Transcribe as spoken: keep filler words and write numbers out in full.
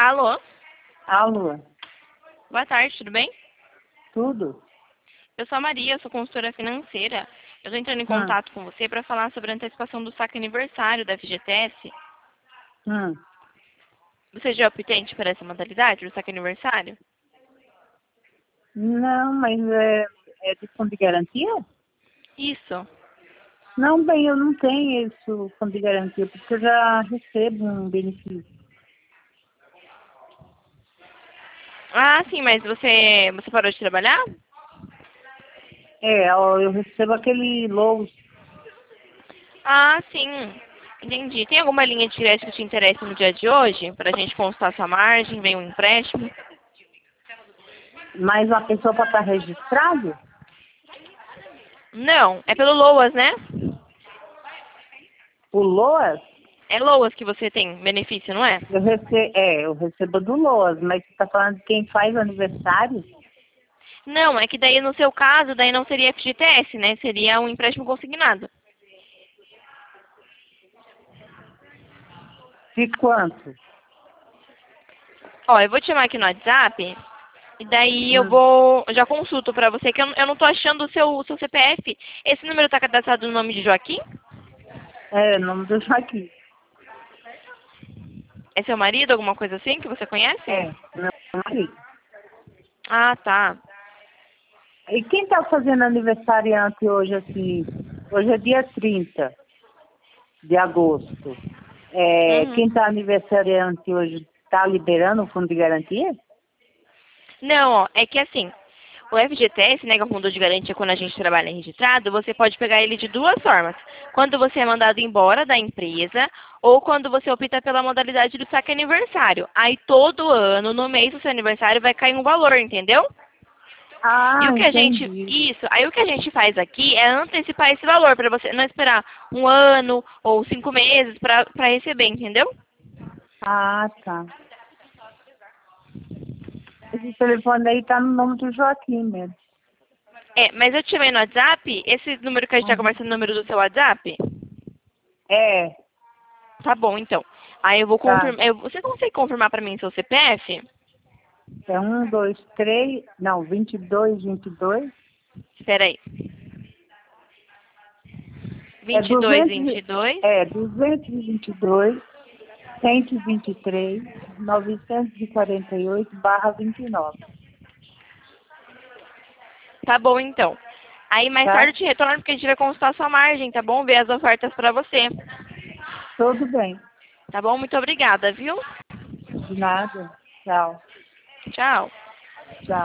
Alô? Alô, Boa tarde, tudo bem? tudo? Eu sou a Maria, eu sou consultora financeira. Eu estou entrando em Hum, contato com você para falar sobre a antecipação do saque aniversário da F G T S. hum. Você já é optante para essa modalidade, do saque aniversário? Não, mas é, é de fundo de garantia? Isso. Não, bem, eu não tenho isso, fundo de garantia, porque eu já recebo um benefício. Ah, sim, mas você, você parou de trabalhar? É, ó, eu recebo aquele low. Ah, sim. Entendi. Tem alguma linha de crédito que te interessa no dia de hoje? Para a gente consultar sua margem, vem um empréstimo? Mas a pessoa para estar registrado? Não, é pelo Loas, né? O LOAS, É Loas que você tem benefício, não é? eu recebo, é, eu recebo do LOAS, mas você está falando de quem faz aniversário? Não, é que daí no seu caso, daí não seria F G T S, né? Seria um empréstimo consignado. De quanto? Ó, eu vou te chamar aqui no WhatsApp e daí eu Hum. vou, eu já consulto pra você que eu, não- eu não tô achando o seu, o seu C P F. Esse número tá cadastrado no nome de Joaquim? É, não deixa aqui. É seu marido, alguma coisa assim que você conhece? É, meu marido. Ah, tá. E quem está fazendo aniversariante hoje, assim, hoje é dia trinta de agosto. É, Uhum. quem está aniversariante hoje está liberando o fundo de garantia? Não, ó, é que assim, o F G T S, né, que é o Fundo de Garantia quando a gente trabalha registrado, você pode pegar ele de duas formas. Quando você é mandado embora da empresa ou quando você opta pela modalidade do saque aniversário. Aí todo ano, no mês do seu aniversário, vai cair um valor, entendeu? E Ah, o que a gente, entendi. isso, aí o que a gente faz aqui é antecipar esse valor, para você não esperar um ano ou cinco meses para receber, entendeu? Ah, tá. Esse telefone aí tá no nome do Joaquim mesmo. É, mas eu te chamei no WhatsApp, esse número que a gente está Uhum. conversando, o número do seu WhatsApp? É, Tá bom, então. Aí eu vou tá. confirmar. eu- Você consegue confirmar pra mim seu C P F? É um, dois, três, não, vinte e dois, vinte e dois. Espera aí. É vinte e dois, duzentos, vinte e dois. é duzentos e vinte e dois, cento e vinte e três, novecentos e quarenta e oito barra vinte e nove, Tá bom, então. Aí mais tarde tá? eu te retorno porque a gente vai consultar sua margem, tá bom? Ver as ofertas pra você. Tudo bem. Tá bom? Muito obrigada, viu? De nada. Tchau. Tchau. Tchau.